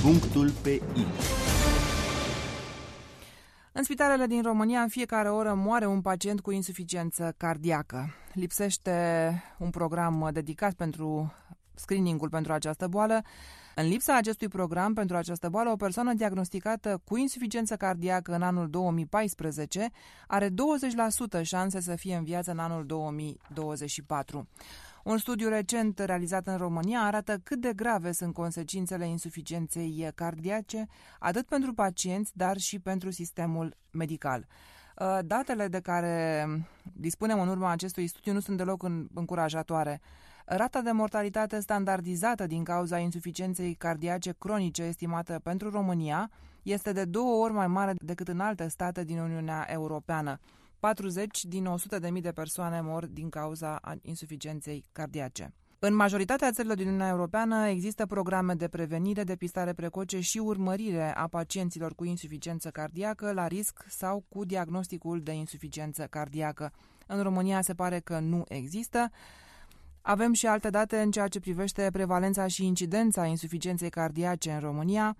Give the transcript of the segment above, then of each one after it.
Punctul pe I. În spitalele din România, în fiecare oră moare un pacient cu insuficiență cardiacă. Lipsește un program dedicat pentru screening-ul pentru această boală. În lipsa acestui program pentru această boală, o persoană diagnosticată cu insuficiență cardiacă în anul 2014 are 20% șanse să fie în viață în anul 2024. Un studiu recent realizat în România arată cât de grave sunt consecințele insuficienței cardiace, atât pentru pacienți, dar și pentru sistemul medical. Datele de care dispunem în urma acestui studiu nu sunt deloc încurajatoare. Rata de mortalitate standardizată din cauza insuficienței cardiace cronice estimată pentru România este de 2 ori mai mare decât în alte state din Uniunea Europeană. 40 din 100.000 de persoane mor din cauza insuficienței cardiace. În majoritatea țărilor din Uniunea Europeană există programe de prevenire, depistare precoce și urmărire a pacienților cu insuficiență cardiacă la risc sau cu diagnosticul de insuficiență cardiacă. În România se pare că nu există. Avem și alte date în ceea ce privește prevalența și incidența insuficienței cardiace în România.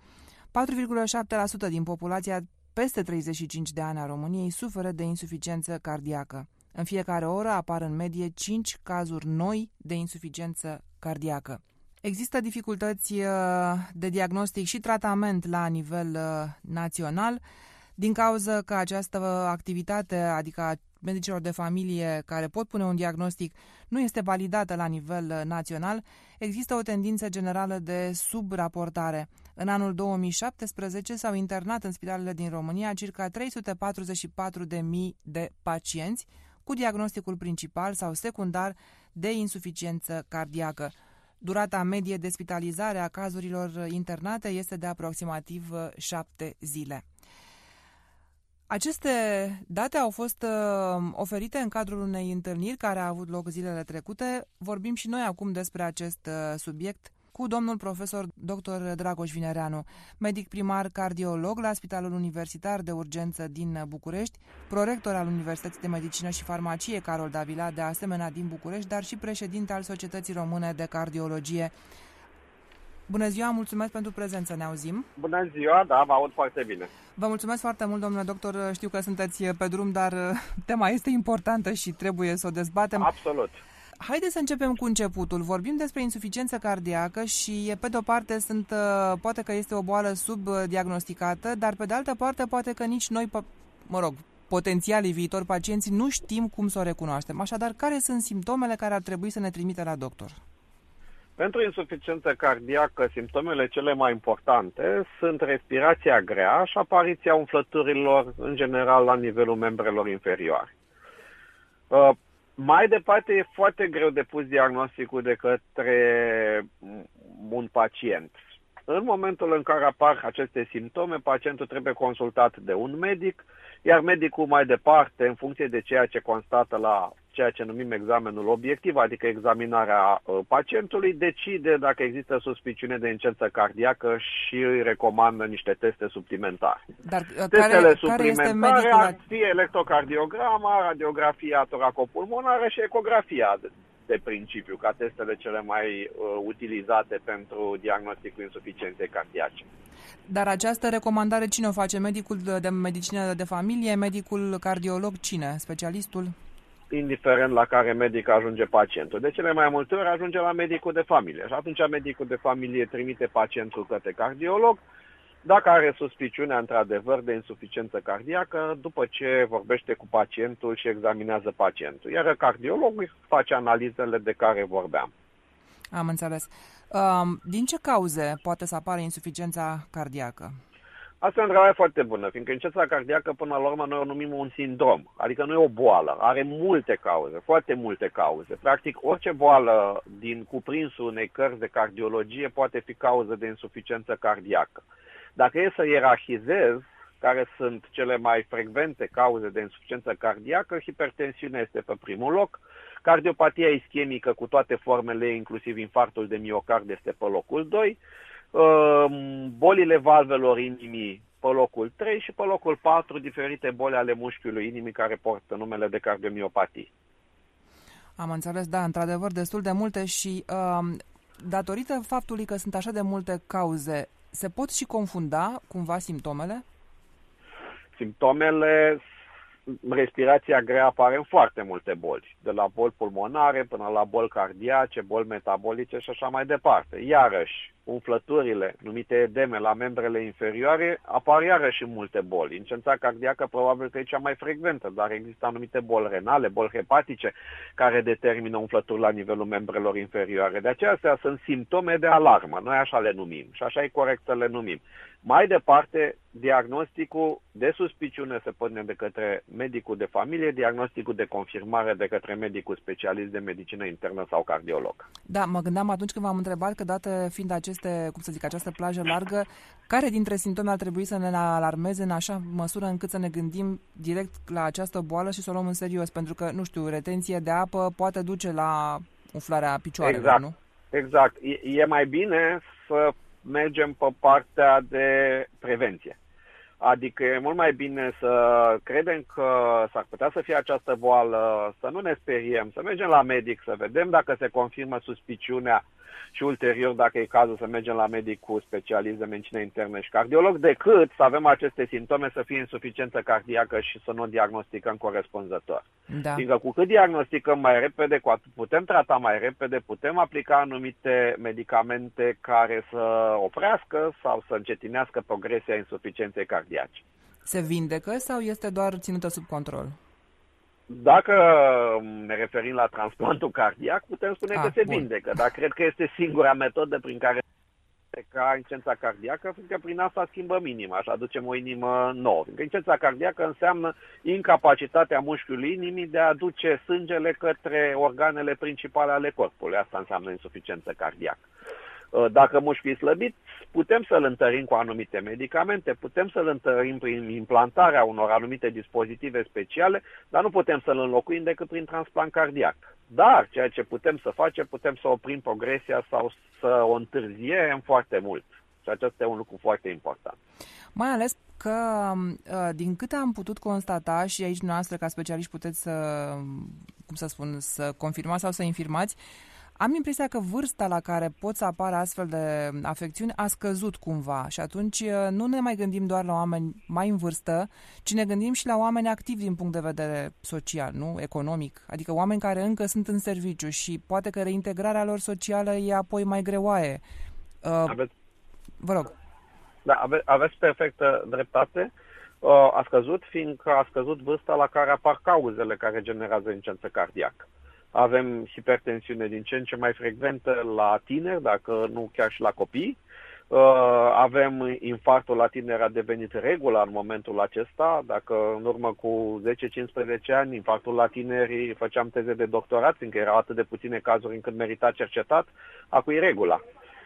4,7% din populația peste 35 de ani a României suferă de insuficiență cardiacă. În fiecare oră apar în medie 5 cazuri noi de insuficiență cardiacă. Există dificultăți de diagnostic și tratament la nivel național, din cauza că această activitate, adică a medicilor de familie care pot pune un diagnostic, nu este validată la nivel național, există o tendință generală de subraportare. În anul 2017 s-au internat în spitalele din România circa 344.000 de pacienți cu diagnosticul principal sau secundar de insuficiență cardiacă. Durata medie de spitalizare a cazurilor internate este de aproximativ 7 zile. Aceste date au fost oferite în cadrul unei întâlniri care a avut loc zilele trecute. Vorbim și noi acum despre acest subiect cu domnul profesor dr. Dragoș Vinereanu, medic primar cardiolog la Spitalul Universitar de Urgență din București, prorector al Universității de Medicină și Farmacie Carol Davila, de asemenea din București, dar și președinte al Societății Române de Cardiologie. Bună ziua, mulțumesc pentru prezență, ne auzim? Bună ziua, da, vă aud foarte bine. Vă mulțumesc foarte mult, domnule doctor, știu că sunteți pe drum, dar tema este importantă și trebuie să o dezbatem. Absolut. Haideți să începem cu începutul. Vorbim despre insuficiență cardiacă și, pe de-o parte, poate că este o boală subdiagnosticată, dar, pe de altă parte, poate că nici noi, potențialii viitori pacienți, nu știm cum să o recunoaștem. Așadar, care sunt simptomele care ar trebui să ne trimită la doctor? Pentru insuficiență cardiacă, simptomele cele mai importante sunt respirația grea și apariția umflăturilor, în general, la nivelul membrelor inferioare. Mai departe, e foarte greu de pus diagnosticul de către un pacient. În momentul în care apar aceste simptome, pacientul trebuie consultat de un medic, iar medicul mai departe, în funcție de ceea ce constată la ceea ce numim examenul obiectiv, adică examinarea pacientului, decide dacă există suspiciune de insuficiență cardiacă și îi recomandă niște teste suplimentare. Dar testele care este suplimentare medicul? ar fi electrocardiograma, radiografia toracopulmonară și ecografia de principiu, ca testele cele mai utilizate pentru diagnosticul insuficienței cardiace. Dar această recomandare cine o face? Medicul de medicină de familie, medicul cardiolog, cine? Specialistul? Indiferent la care medic ajunge pacientul. De cele mai multe ori ajunge la medicul de familie și atunci medicul de familie trimite pacientul către cardiolog dacă are suspiciunea într-adevăr de insuficiență cardiacă, după ce vorbește cu pacientul și examinează pacientul. Iar cardiologul face analizele de care vorbeam. Am înțeles. Din ce cauze poate să apară insuficiența cardiacă? Asta e o întrebare foarte bună, fiindcă insuficiența cardiacă, până la urmă, noi o numim un sindrom, adică nu e o boală, are multe cauze, foarte multe cauze. Practic, orice boală din cuprinsul unei cărți de cardiologie poate fi cauză de insuficiență cardiacă. Dacă e să ierarhizez care sunt cele mai frecvente cauze de insuficiență cardiacă, hipertensiunea este pe primul loc, cardiopatia ischemică cu toate formele, inclusiv infarctul de miocard, este pe locul 2, bolile valvelor inimii pe locul 3 și pe locul 4 diferite boli ale mușchiului inimii care portă numele de cardiomiopatii. Am înțeles, da, într-adevăr destul de multe și datorită faptului că sunt așa de multe cauze, Se pot și confunda cumva simptomele? Simptomele, respirația grea apare în foarte multe boli, de la boli pulmonare până la boli cardiace, boli metabolice și așa mai departe. Iarăși, umflăturile, numite edeme la membrele inferioare, apar iarăși în multe boli. Insuficiența cardiacă probabil că e cea mai frecventă, dar există anumite boli renale, boli hepatice, care determină umflături la nivelul membrelor inferioare. De aceea astea sunt simptome de alarmă, noi așa le numim și așa e corect să le numim. Mai departe, diagnosticul de suspiciune se pune de către medicul de familie, diagnosticul de confirmare de către medicul specialist de medicină internă sau cardiolog. Da, mă gândeam atunci când v-am întrebat că, dată fiind această plajă largă, care dintre simptome ar trebui să ne alarmeze în așa măsură încât să ne gândim direct la această boală și să o luăm în serios? Pentru că, nu știu, retenție de apă poate duce la umflarea picioarelor, exact, nu? Exact. E mai bine să mergem pe partea de prevenție. Adică e mult mai bine să credem că s-ar putea să fie această boală, să nu ne speriem, să mergem la medic, să vedem dacă se confirmă suspiciunea și ulterior, dacă e cazul, să mergem la medicul specialist de medicină internă și cardiolog, decât să avem aceste simptome, să fie insuficiență cardiacă și să nu o diagnosticăm corespunzător. Da. Fiindcă cu cât diagnosticăm mai repede, cu atât putem trata mai repede, putem aplica anumite medicamente care să oprească sau să încetinească progresia insuficienței cardiace. Se vindecă sau este doar ținută sub control? Dacă ne referim la transplantul cardiac, putem spune că se vindecă, dar cred că este singura metodă prin care ca insuficiența cardiacă, fiindcă prin asta schimbăm inima și aducem o inimă nouă. Fiindcă insuficiența cardiacă înseamnă incapacitatea mușchiului inimii de a aduce sângele către organele principale ale corpului. Asta înseamnă insuficiență cardiacă. Dacă mușchiul e slăbit, putem să-l întărim cu anumite medicamente, putem să-l întărim prin implantarea unor anumite dispozitive speciale, dar nu putem să-l înlocuim decât prin transplant cardiac. Dar ceea ce putem să facem, putem să oprim progresia sau să o întârziem foarte mult. Și acesta este un lucru foarte important. Mai ales că, din câte am putut constata, și aici noastră ca specialiști puteți să confirmați sau să infirmați, am impresia că vârsta la care pot să apară astfel de afecțiuni a scăzut cumva și atunci nu ne mai gândim doar la oameni mai în vârstă, ci ne gândim și la oameni activi din punct de vedere social, nu? Economic, adică oameni care încă sunt în serviciu și poate că reintegrarea lor socială e apoi mai greoaie. Vă rog. Da, aveți perfectă dreptate. A scăzut, fiindcă a scăzut vârsta la care apar cauzele care generează insuficiență cardiacă. Avem hipertensiune din ce în ce mai frecventă la tineri, dacă nu chiar și la copii. Avem infarctul la tineri a devenit regula în momentul acesta. Dacă în urmă cu 10-15 ani infarctul la tineri făceam teze de doctorat, fiindcă erau atât de puține cazuri încât merita cercetat, acum e regula.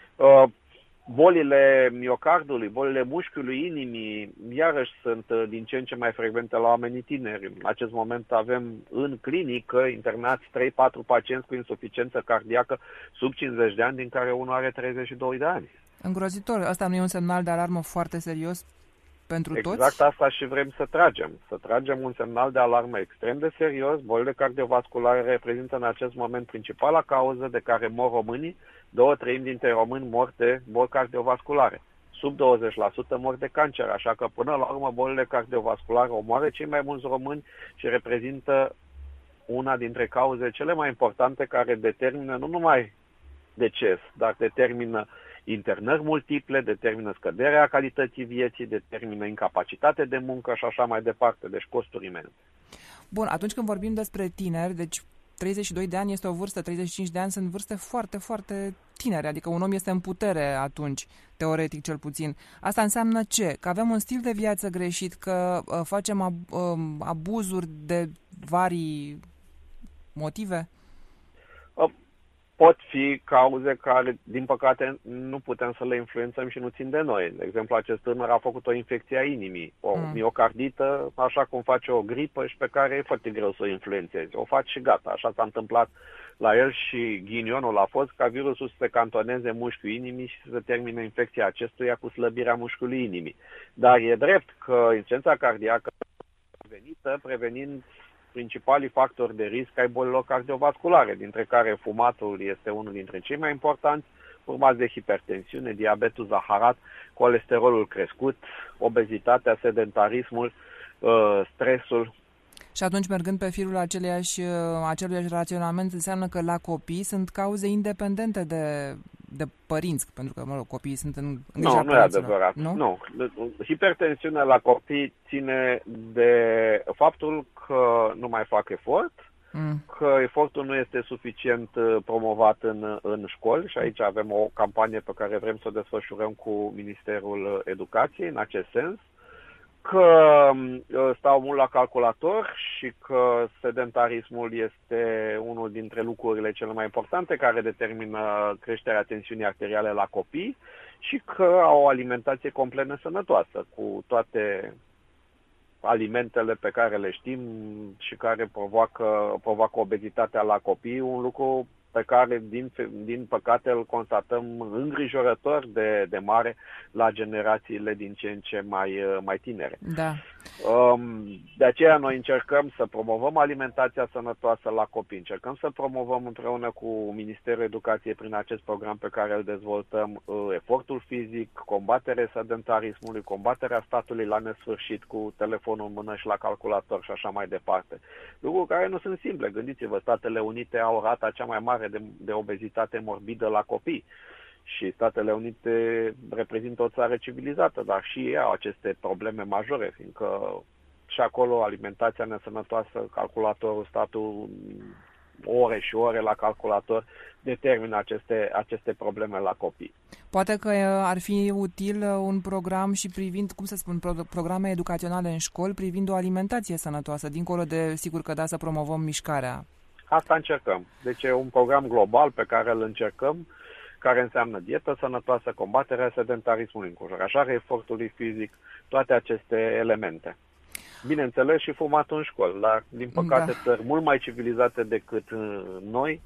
Bolile miocardului, bolile mușchiului inimii, iarăși sunt din ce în ce mai frecvente la oamenii tineri. În acest moment avem în clinică internați 3-4 pacienți cu insuficiență cardiacă sub 50 de ani, din care unul are 32 de ani. Îngrozitor. Asta nu e un semnal de alarmă foarte serios pentru toți? Exact asta și vrem să tragem. Să tragem un semnal de alarmă extrem de serios. Bolile cardiovasculare reprezintă în acest moment principala cauză de care mor românii. 2/3 dintre români mor de boli cardiovasculare. Sub 20% mor de cancer, așa că până la urmă bolile cardiovasculare omoară cei mai mulți români și reprezintă una dintre cauzele cele mai importante care determină nu numai deces, dar determină internări multiple, determină scăderea calității vieții, determină incapacitate de muncă și așa mai departe, deci costuri imense. Bun, atunci când vorbim despre tineri, deci 32 de ani este o vârstă, 35 de ani sunt vârste foarte, foarte tinere, adică un om este în putere atunci, teoretic cel puțin. Asta înseamnă ce? Că avem un stil de viață greșit, că facem abuzuri de vari motive? Pot fi cauze care, din păcate, nu putem să le influențăm și nu țin de noi. De exemplu, acest tânăr a făcut o infecție a inimii, o miocardită, așa cum face o gripă și pe care e foarte greu să o influențezi. O faci și gata. Așa s-a întâmplat la el și ghinionul a fost ca virusul să se cantoneze în mușchiul inimii și să se termine infecția acestuia cu slăbirea mușchiului inimii. Dar e drept că insuficiența cardiacă prevenind principalii factori de risc ai bolilor cardiovasculare, dintre care fumatul este unul dintre cei mai importanți, urmați de hipertensiune, diabetul zaharat, colesterolul crescut, obezitatea, sedentarismul, stresul. Și atunci, mergând pe firul aceluiași raționament, înseamnă că la copii sunt cauze independente de părinți, pentru că, copiii sunt în grija Nu e adevărat. Nu. Hipertensiunea la copii ține de faptul că nu mai fac efort, că efortul nu este suficient promovat în școli și aici avem o campanie pe care vrem să o desfășurăm cu Ministerul Educației în acest sens, că stau mult la calculator și că sedentarismul este unul dintre lucrurile cele mai importante care determină creșterea tensiunii arteriale la copii și că au o alimentație complet nesănătoasă, cu toate alimentele pe care le știm și care provoacă obezitatea la copii, un lucru pe care, din păcate, îl constatăm îngrijorător de mare la generațiile din ce în ce mai tinere. Da. De aceea noi încercăm să promovăm alimentația sănătoasă la copii, încercăm să promovăm împreună cu Ministerul Educației prin acest program pe care îl dezvoltăm efortul fizic, combaterea sedentarismului, combaterea statului la nesfârșit cu telefonul în mână și la calculator și așa mai departe. Lucruri care nu sunt simple. Gândiți-vă, Statele Unite au rata cea mai mare de obezitate morbidă la copii. Și Statele Unite reprezintă o țară civilizată, dar și ei au aceste probleme majore, fiindcă și acolo alimentația nesănătoasă, calculatorul, statul, ore și ore la calculator, determină aceste probleme la copii. Poate că ar fi util un program și privind, programe educaționale în școli privind o alimentație sănătoasă, dincolo de, sigur că să promovăm mișcarea. Asta încercăm. Deci e un program global pe care îl încercăm, care înseamnă dietă sănătoasă, combaterea sedentarismului, încurajarea efortului fizic, toate aceste elemente. Bineînțeles și fumatul în școli, dar din păcate țări mult mai civilizate decât noi,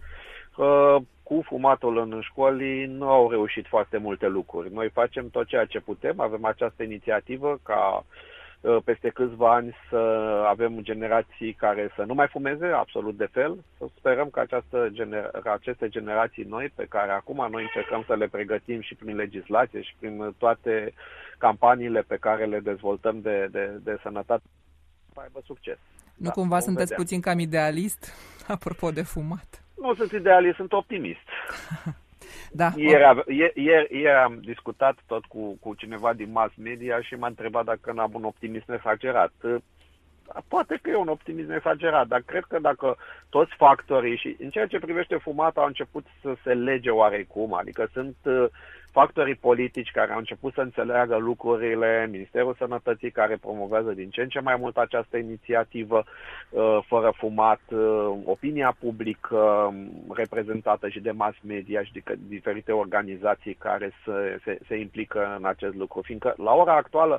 cu fumatul în școli nu au reușit foarte multe lucruri. Noi facem tot ceea ce putem, avem această inițiativă ca peste câțiva ani să avem generații care să nu mai fumeze, absolut de fel. Să sperăm că aceste generații noi, pe care acum noi încercăm să le pregătim și prin legislație și prin toate campaniile pe care le dezvoltăm de sănătate, să aibă succes. Nu cumva sunteți puțin cam idealist, apropo de fumat? Nu sunt idealist, sunt optimist. Da. Ieri am discutat tot cu cineva din mass media și m-a întrebat dacă n-am un optimism exagerat. Poate că e un optimism exagerat, dar cred că dacă toți factorii și în ceea ce privește fumatul au început să se lege oarecum, adică sunt factorii politici care au început să înțeleagă lucrurile, Ministerul Sănătății care promovează din ce în ce mai mult această inițiativă fără fumat, opinia publică reprezentată și de mass media și de diferite organizații care se implică în acest lucru, fiindcă la ora actuală,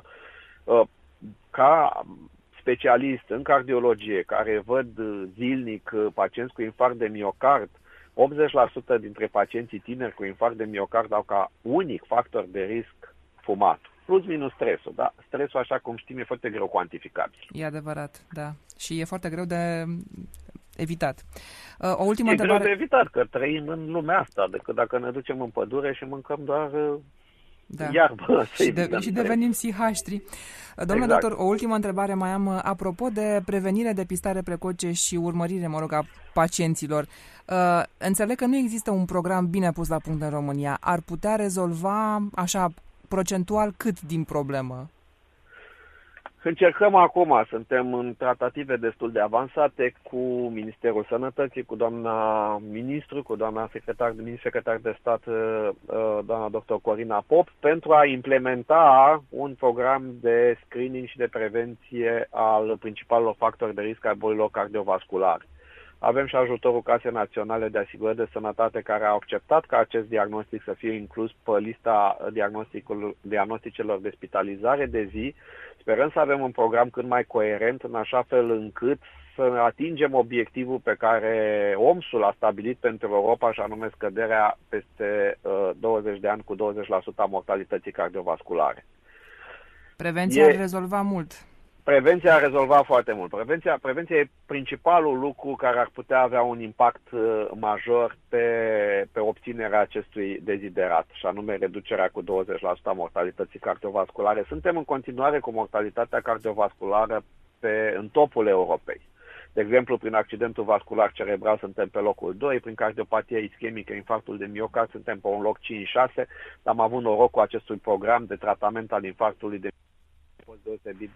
ca specialist în cardiologie, care văd zilnic pacienți cu infarct de miocard, 80% dintre pacienții tineri cu infarct de miocard au ca unic factor de risc fumatul. Plus minus stresul, da? Stresul, așa cum știm, e foarte greu cuantificabil. E adevărat, da. Și e foarte greu de evitat. O ultimă întrebare. Greu de evitat, că trăim în lumea asta, decât dacă ne ducem în pădure și mâncăm doar iarbă. Și devenim sihaștri. Domnule doctor, o ultimă întrebare mai am apropo de prevenire, depistare precoce și urmărire, a pacienților. Înțeleg că nu există un program bine pus la punct în România. Ar putea rezolva, așa, procentual cât din problemă? Încercăm acum, suntem în tratative destul de avansate cu Ministerul Sănătății, cu doamna ministru, cu doamna secretar de stat, doamna dr. Corina Pop, pentru a implementa un program de screening și de prevenție al principalelor factori de risc ai bolilor cardiovasculare. Avem și ajutorul Casei Naționale de Asigurări de Sănătate, care au acceptat ca acest diagnostic să fie inclus pe lista diagnosticelor de spitalizare de zi. Sperăm să avem un program cât mai coerent, în așa fel încât să atingem obiectivul pe care OMS-ul a stabilit pentru Europa, și anume scăderea peste 20 de ani cu 20% a mortalității cardiovasculare. Prevenția ar rezolva mult. Prevenția a rezolvat foarte mult. Prevenția e principalul lucru care ar putea avea un impact major pe obținerea acestui deziderat, și anume reducerea cu 20% a mortalității cardiovasculare. Suntem în continuare cu mortalitatea cardiovasculară în topul Europei. De exemplu, prin accidentul vascular cerebral suntem pe locul 2, prin cardiopatia ischemică, infarctul de miocard, suntem pe un loc 5-6. Am avut noroc cu acestui program de tratament al infarctului de fost deosebit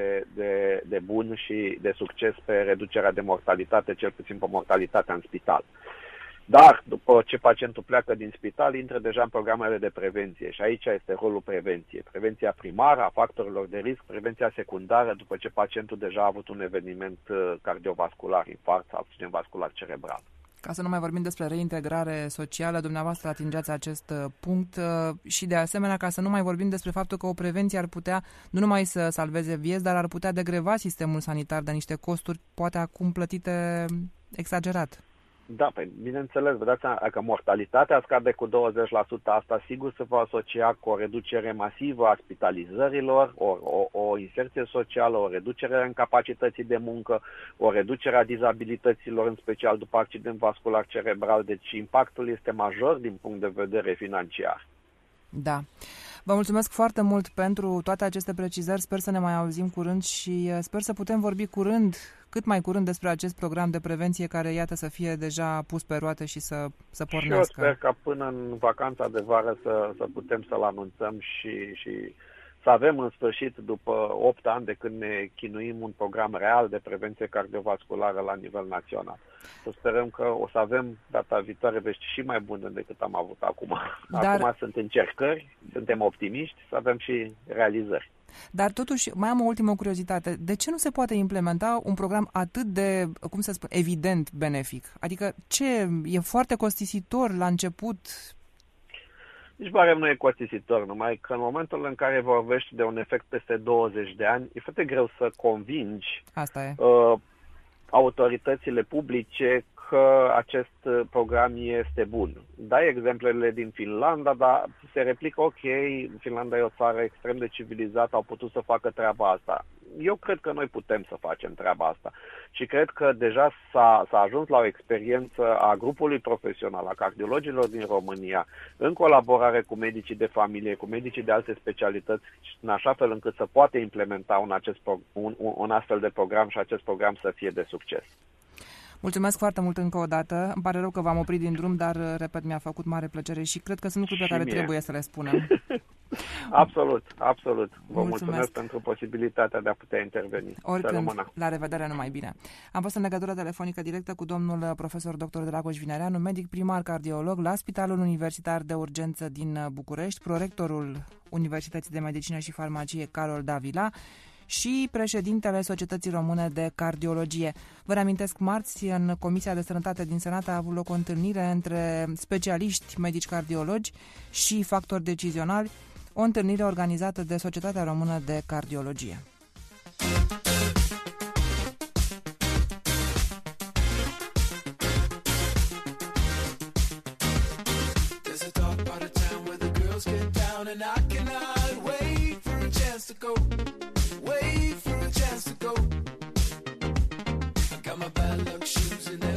de bun și de succes pe reducerea de mortalitate, cel puțin pe mortalitatea în spital. Dar, după ce pacientul pleacă din spital, intră deja în programele de prevenție și aici este rolul prevenției. Prevenția primară a factorilor de risc, prevenția secundară după ce pacientul deja a avut un eveniment cardiovascular, infarct sau accident vascular cerebral. Ca să nu mai vorbim despre reintegrare socială, dumneavoastră atingeați acest punct și de asemenea ca să nu mai vorbim despre faptul că o prevenție ar putea nu numai să salveze vieți, dar ar putea degreva sistemul sanitar de niște costuri poate acum plătite exagerat. Da, bineînțeles, vedeți că mortalitatea scade cu 20%, asta sigur se va asocia cu o reducere masivă a spitalizărilor, o inserție socială, o reducere a incapacității de muncă, o reducere a dizabilităților, în special după accident vascular cerebral, deci impactul este major din punct de vedere financiar. Da. Vă mulțumesc foarte mult pentru toate aceste precizări, sper să ne mai auzim curând și sper să putem vorbi curând, cât mai curând, despre acest program de prevenție care, iată, să fie deja pus pe roate și să pornească. Și eu sper ca până în vacanța de vară să putem să-l anunțăm și să avem în sfârșit, după 8 ani de când ne chinuim, un program real de prevenție cardiovasculară la nivel național. Să sperăm că o să avem data viitoare vești și mai bune decât am avut acum. Acum sunt încercări, suntem optimiști, să avem și realizări. Dar totuși, mai am o ultimă curiozitate. De ce nu se poate implementa un program atât de, cum să spun, evident benefic? Adică ce? E foarte costisitor la început? Nici barem nu e costisitor, numai că în momentul în care vorbești de un efect peste 20 de ani, e foarte greu să convingi autoritățile publice că acest program este bun. Dai exemplele din Finlanda, dar se replică, ok, Finlanda e o țară extrem de civilizată, au putut să facă treaba asta. Eu cred că noi putem să facem treaba asta și cred că deja s-a ajuns la o experiență a grupului profesional, a cardiologilor din România, în colaborare cu medicii de familie, cu medicii de alte specialități, în așa fel încât să poată implementa un astfel de program și acest program să fie de succes. Mulțumesc foarte mult încă o dată. Îmi pare rău că v-am oprit din drum, dar, repet, mi-a făcut mare plăcere și cred că sunt lucruri pe care trebuie să le spunem. Absolut, absolut. Vă mulțumesc pentru posibilitatea de a putea interveni. Oricând, la revedere, numai bine. Am fost în legătură telefonică directă cu domnul profesor dr. Dragoș Vinereanu, medic primar cardiolog la Spitalul Universitar de Urgență din București, prorectorul Universității de Medicină și Farmacie Carol Davila și președintele Societății Române de Cardiologie. Vă reamintesc, marți, în Comisia de Sănătate din Senat a avut loc o întâlnire între specialiști medici cardiologi și factori decizionali, o întâlnire organizată de Societatea Română de Cardiologie. Wait for a chance to go. I got my bad luck shoes and